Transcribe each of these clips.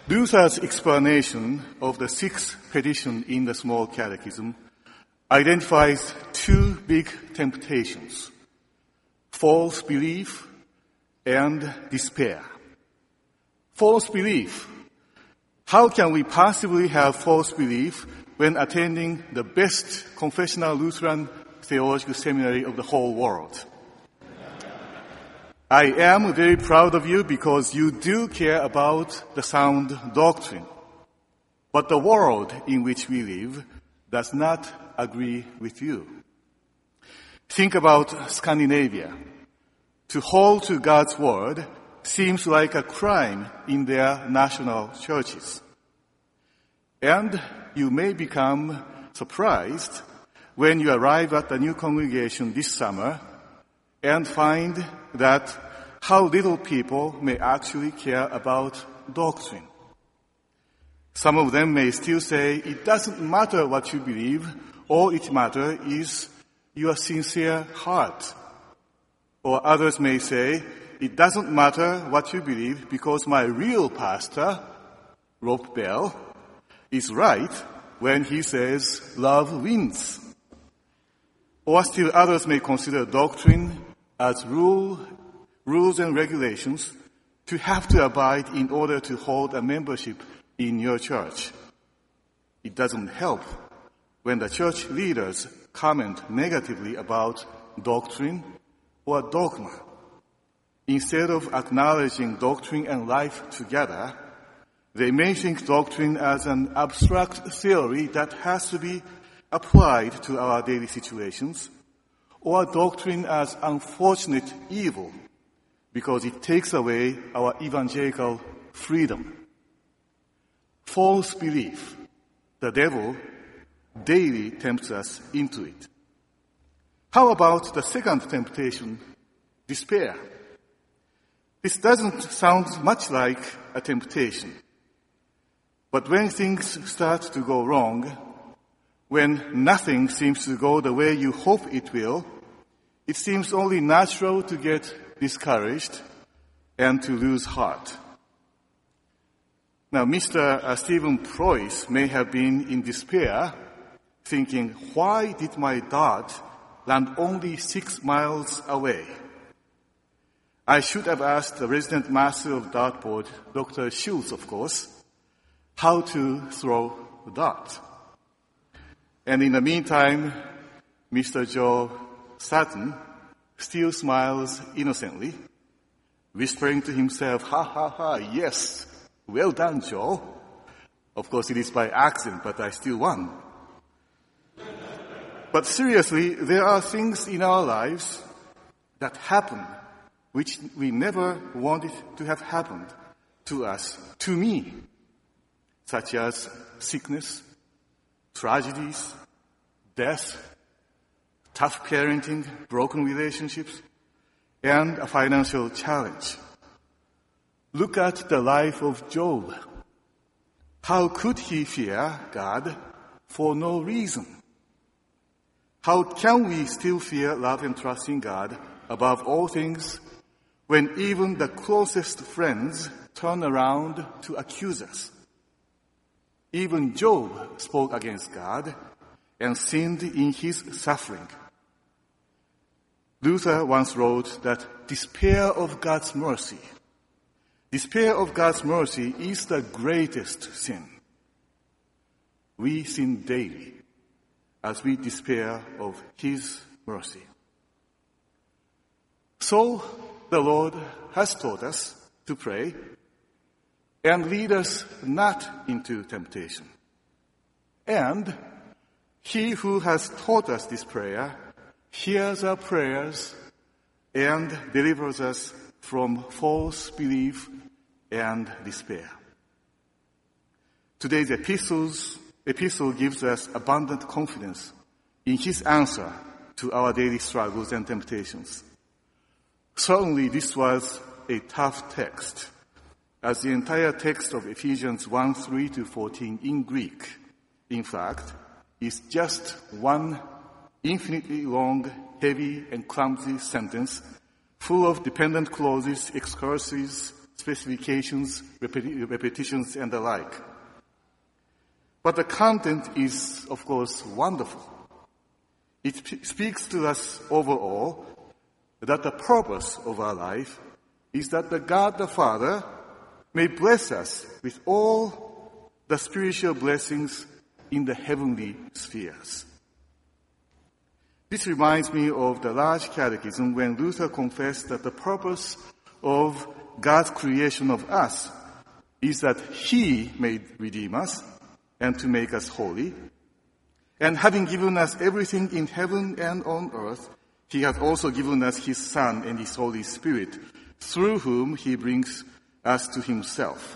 Luther's explanation of the sixth petition in the Small Catechism identifies two big temptations: false belief and despair. False belief. How can we possibly have false belief when attending the best confessional Lutheran theological seminary of the whole world? I am very proud of you because you do care about the sound doctrine. But the world in which we live does not agree with you. Think about Scandinavia. To hold to God's word seems like a crime in their national churches. And you may become surprised when you arrive at the new congregation this summer and find that how little people may actually care about doctrine. Some of them may still say it doesn't matter what you believe, all it matters is your sincere heart. Or others may say it doesn't matter what you believe because my real pastor, Rob Bell, is right when he says love wins. Or still others may consider doctrine as rules and regulations to have to abide in order to hold a membership in your church. It doesn't help when the church leaders comment negatively about doctrine or dogma. Instead of acknowledging doctrine and life together, they may think doctrine as an abstract theory that has to be applied to our daily situations, or doctrine as unfortunate evil because it takes away our evangelical freedom. False belief. The devil daily tempts us into it. How about the second temptation, despair? This doesn't sound much like a temptation. But when things start to go wrong, when nothing seems to go the way you hope it will, it seems only natural to get discouraged and to lose heart. Now, Mr. Stephen Preuss may have been in despair, thinking, why did my dart land only 6 miles away? I should have asked the resident master of dartboard, Dr. Schultz, of course, how to throw the dart. And in the meantime, Mr. Joe Sutton still smiles innocently, whispering to himself, ha ha ha, yes, well done, Joe. Of course, it is by accident, but I still won. But seriously, there are things in our lives that happen which we never wanted to have happened to us, to me, such as sickness, tragedies, death, tough parenting, broken relationships, and a financial challenge. Look at the life of Job. How could he fear God for no reason? How can we still fear, love, and trust in God above all things when even the closest friends turn around to accuse us? Even Job spoke against God and sinned in his suffering. Luther once wrote that despair of God's mercy is the greatest sin. We sin daily as we despair of His mercy. So the Lord has taught us to pray and lead us not into temptation. And He who has taught us this prayer hears our prayers and delivers us from false belief and despair. Today's epistle gives us abundant confidence in His answer to our daily struggles and temptations. Certainly this was a tough text, as the entire text of Ephesians 1:3-14 in Greek, in fact, is just one infinitely long, heavy, and clumsy sentence full of dependent clauses, excursus, specifications, repetitions, and the like. But the content is, of course, wonderful. It speaks to us overall that the purpose of our life is that the God the Father may bless us with all the spiritual blessings in the heavenly spheres. This reminds me of the large catechism when Luther confessed that the purpose of God's creation of us is that He may redeem us and to make us holy. And having given us everything in heaven and on earth, He has also given us His Son and His Holy Spirit, through whom He brings us to Himself.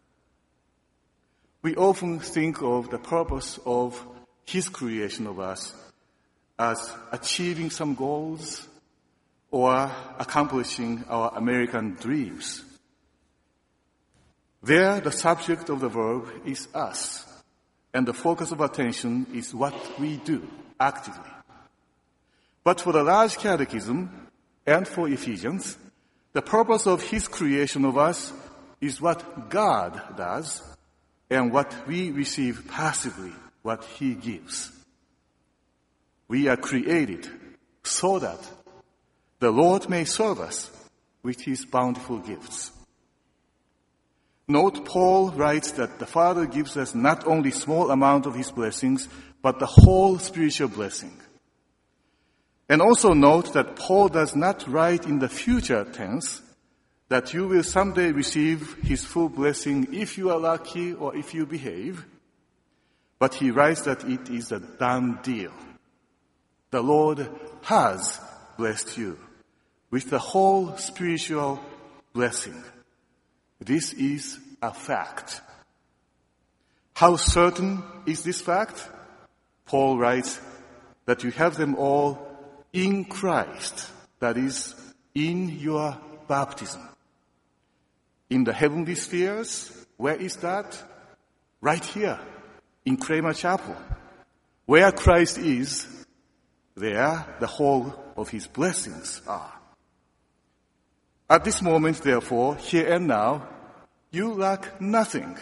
We often think of the purpose of His creation of us as achieving some goals or accomplishing our American dreams. There, the subject of the verb is us, and the focus of attention is what we do actively. But for the large catechism and for Ephesians, the purpose of His creation of us is what God does and what we receive passively, what He gives. We are created so that the Lord may serve us with His bountiful gifts. Note, Paul writes that the Father gives us not only small amount of His blessings, but the whole spiritual blessing. And also note that Paul does not write in the future tense that you will someday receive His full blessing if you are lucky or if you behave, but he writes that it is a done deal. The Lord has blessed you with the whole spiritual blessing. This is a fact. How certain is this fact? Paul writes that you have them all in Christ, that is, in your baptism. In the heavenly spheres, where is that? Right here, in Kramer Chapel. Where Christ is, there the whole of His blessings are. At this moment, therefore, here and now, you lack nothing.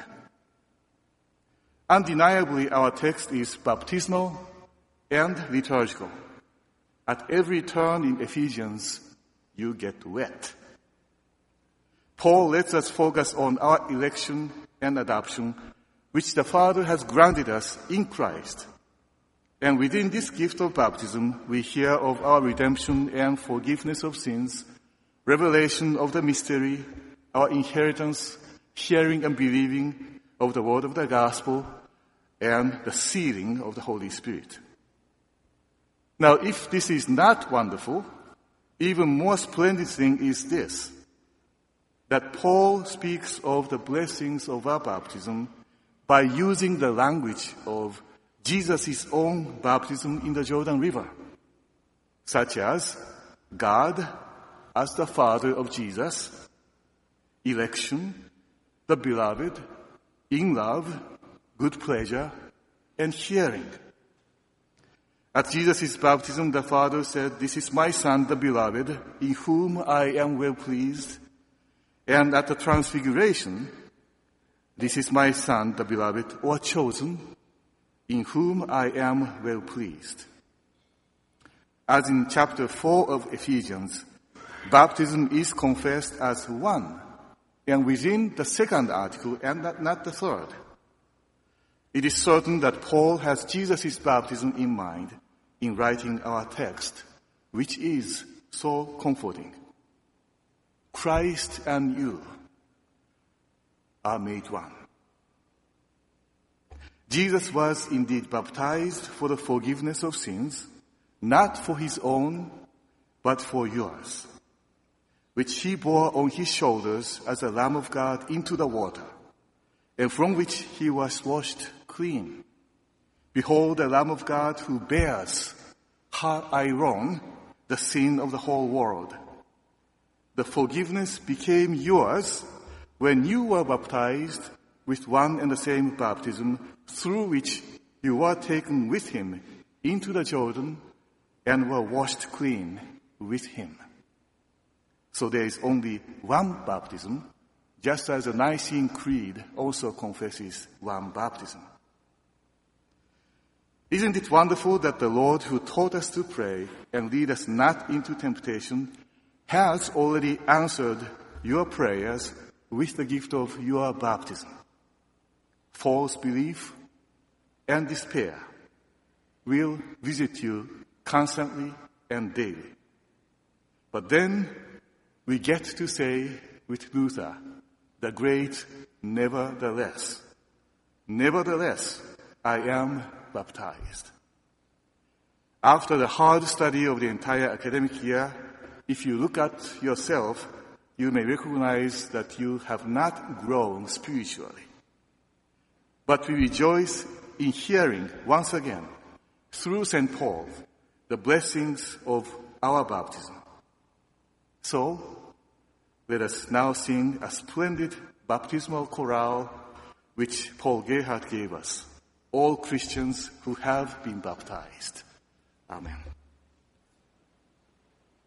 Undeniably, our text is baptismal and liturgical. At every turn in Ephesians, you get wet. Paul lets us focus on our election and adoption, which the Father has granted us in Christ. And within this gift of baptism, we hear of our redemption and forgiveness of sins, revelation of the mystery, our inheritance, hearing and believing of the word of the gospel, and the sealing of the Holy Spirit. Now, if this is not wonderful, even more splendid thing is this, that Paul speaks of the blessings of our baptism by using the language of Jesus' own baptism in the Jordan River, such as God as the Father of Jesus, election, the beloved, in love, good pleasure, and hearing. At Jesus' baptism, the Father said, "This is my Son, the beloved, in whom I am well pleased." And at the Transfiguration, "This is my Son, the beloved, or chosen, in whom I am well pleased." As in chapter 4 of Ephesians, baptism is confessed as one, and within the second article and not the third. It is certain that Paul has Jesus' baptism in mind in writing our text, which is so comforting. Christ and you are made one. Jesus was indeed baptized for the forgiveness of sins, not for His own, but for yours, which He bore on His shoulders as a Lamb of God into the water, and from which He was washed clean. Behold, the Lamb of God who bears har iron, the sin of the whole world. The forgiveness became yours when you were baptized with one and the same baptism, through which you were taken with Him into the Jordan and were washed clean with Him. So there is only one baptism, just as the Nicene Creed also confesses one baptism. Isn't it wonderful that the Lord who taught us to pray and lead us not into temptation has already answered your prayers with the gift of your baptism? False belief and despair will visit you constantly and daily. But then we get to say with Luther, the great nevertheless. Nevertheless, I am baptized. After the hard study of the entire academic year, if you look at yourself, you may recognize that you have not grown spiritually. But we rejoice in hearing once again, through St. Paul, the blessings of our baptism. So, let us now sing a splendid baptismal chorale which Paul Gerhardt gave us, all Christians who have been baptized. Amen.